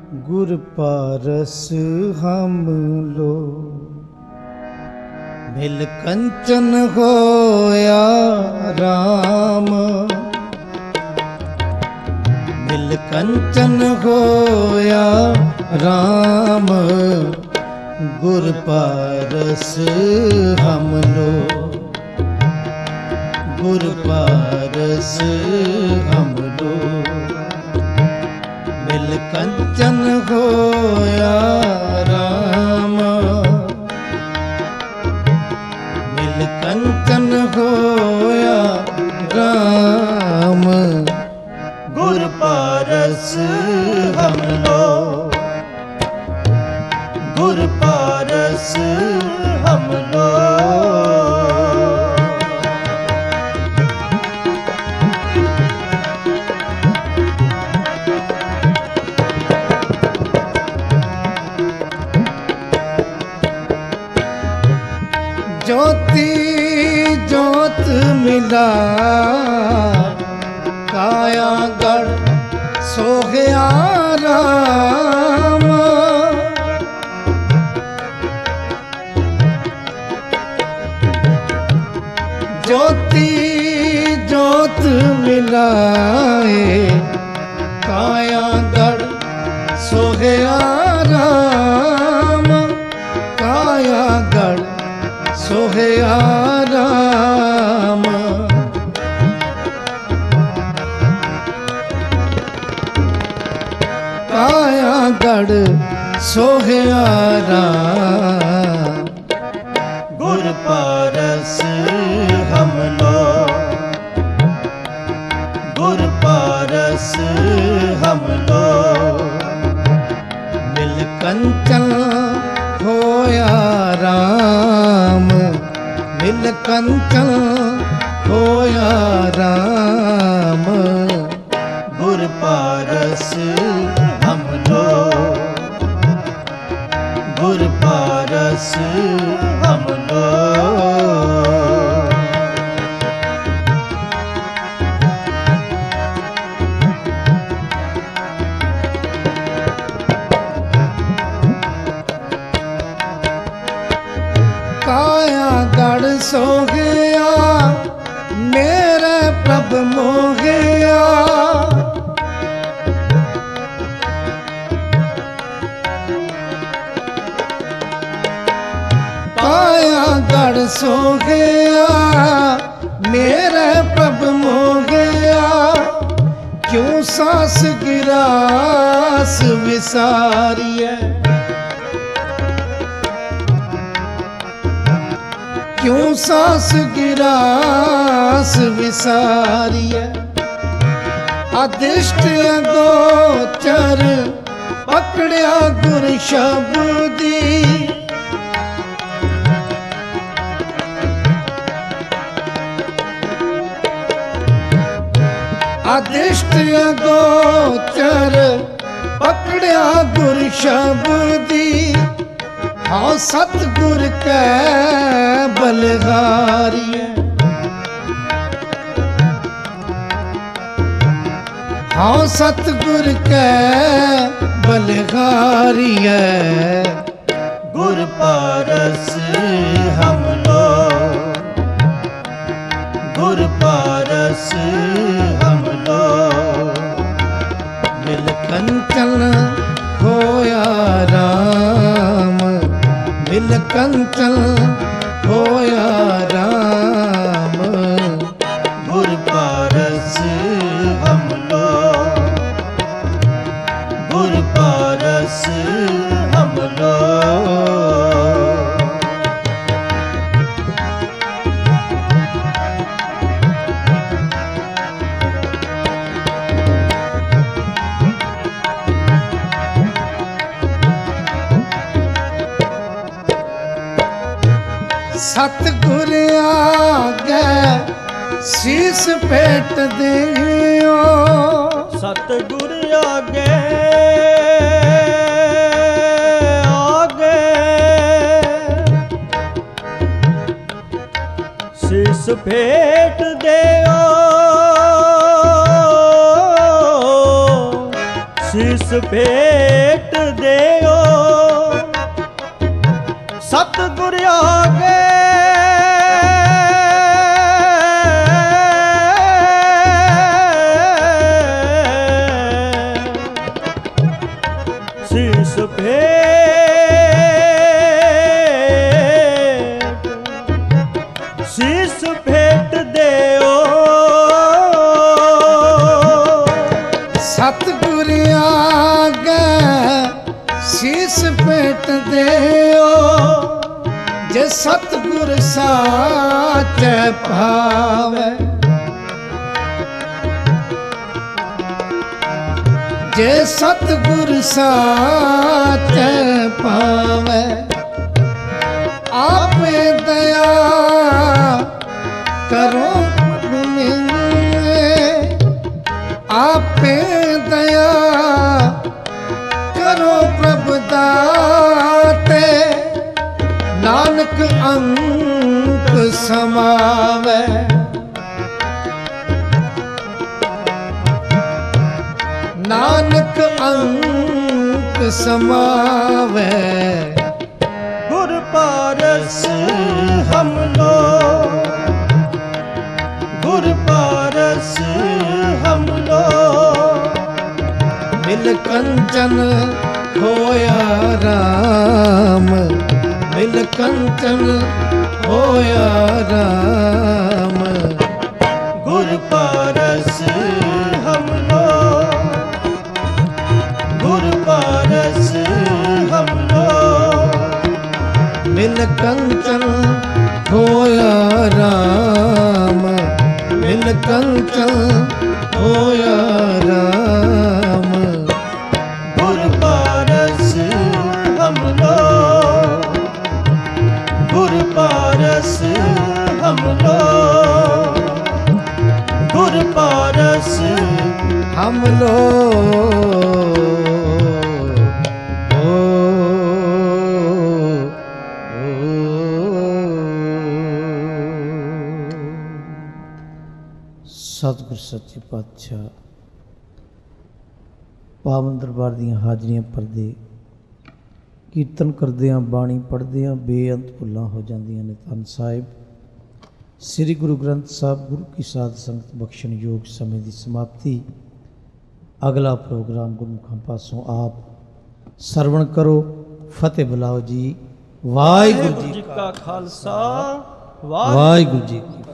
गुर पारस हम लो। मिल कंचन होया राम, मिल कंचन होया राम, गुर पारस हम लो। गुर पारस हम लो। मिल कंचन होया राम, मिल कंचन होया राम, गुर पारस हम लो। गुर पारस हम लो। ज्योति ज्योत मिला काया गढ़ सोहया राम। ज्योति ज्योत मिलाए काया गढ़ सोहया राम। काया गढ़ सोहया राम। काया गढ़ सोहया राम, गुर पारस हम लो। गुर पारस हम लो। मिल कंचन होया राम, मिल कंचन होया राम, गुर पारस हम लो। गुर पारस हम लो। काया गढ़ सो गया मेरे प्रभ मोहया। काया गढ़ सो गया मेरे प्रभ मोहया। क्यों सास गिरास विसारिए, क्यों सास गिरास विसारिए। अदिष्ट अगोचर पकड़िया गुर शब्दी। अदिष्ट अगोचर पकड़िया गुर शब्दी। हाँ सतगुर कै बलगारिए। हाँ सतगुर कै बलगारिए। गुर पारस हम लो। गुर पारस हम लो। मिल कंचन होया राम, मिल कंचन होया राम, गुर पारस हम लो। गुर पारस हम लो। सतगुर आगे शीस भेट दियो। सतगुर आगे आगे शीस भेट दियो। शीस ਸੀਸ ਭੇਟ ਦਿਓ ਸਤਿਗੁਰ ਆਗੇ ਸੀਸ ਭੇਟ ਸੀਸ ਭੇਟ ਦਿਓ ਸਤਿਗੁਰ ਆਗੇ ਸੀਸ ਭੇਟ ਦਿਓ ਜੇ ਸਤਿਗੁਰ ਸਾਚੈ ਭਾਵੈ ਜੇ ਸਤਿਗੁਰ ਸਾਚੈ ਭਾਵੈ ਆਪੇ ਦਇਆ ਕਰੋ ਮਿਲੇ ਆਪੇ ਦਇਆ ਕਰੋ ਪ੍ਰਭ ਦਾਤੇ ਨਾਨਕ ਅੰਕ ਸਮਾਵੈ ਨਾਨਕ ਅੰਕ ਸਮਾਵੈ ਗੁਰ ਪਾਰਸ ਹਮ ਲੋ ਗੁਰ ਪਾਰਸ ਹਮ ਲੋ ਮਿਲ ਕੰਚਨ ਹੋਇਆ ਰਾਮ ਮਿਲ ਕੰਚਨ ਹੋਇਆ ਰਾਮ ਗੁਰ ਪਾਰਸ ਹਮ ਲੋ ਗੁਰ ਪਾਰਸ ਹਮ ਲੋ ਮਿਲ ਕੰਚਨ ਹੋਇਆ ਰਾਮ ਮਿਲ ਕੰਚਨ ਹੋਇਆ ਰਾਮ ਗੁਰ ਪਾਰਸ ਹਮ ਲੋ ਗੁਰ ਪਾਰਸ ਹਮ ਲੋ ਗੁਰ ਪਾਰਸ ਹਮ ਲੋ ਸਤਿਗੁਰ ਸੱਚੇ ਪਾਤਸ਼ਾਹ ਪਾਵਨ ਦਰਬਾਰ ਦੀਆਂ ਹਾਜ਼ਰੀਆਂ ਭਰਦੇ ਕੀਰਤਨ ਕਰਦੇ ਹਾਂ ਬਾਣੀ ਪੜ੍ਹਦੇ ਹਾਂ ਬੇਅੰਤ ਭੁੱਲਾਂ ਹੋ ਜਾਂਦੀਆਂ ਨੇ ਧੰਨ ਸਾਹਿਬ ਸ੍ਰੀ ਗੁਰੂ ਗ੍ਰੰਥ ਸਾਹਿਬ ਗੁਰੂ ਕੀ ਸਾਧ ਸੰਗਤ ਬਖਸ਼ਣ ਯੋਗ ਸਮੇਂ ਦੀ ਸਮਾਪਤੀ ਅਗਲਾ ਪ੍ਰੋਗਰਾਮ ਗੁਰਮੁਖਾਂ ਪਾਸੋਂ ਆਪ ਸਰਵਣ ਕਰੋ ਫਤਿਹ ਬੁਲਾਓ ਜੀ ਵਾਹਿਗੁਰੂ ਜੀ ਕਾ ਖਾਲਸਾ ਵਾਹਿਗੁਰੂ ਜੀ ਕੀ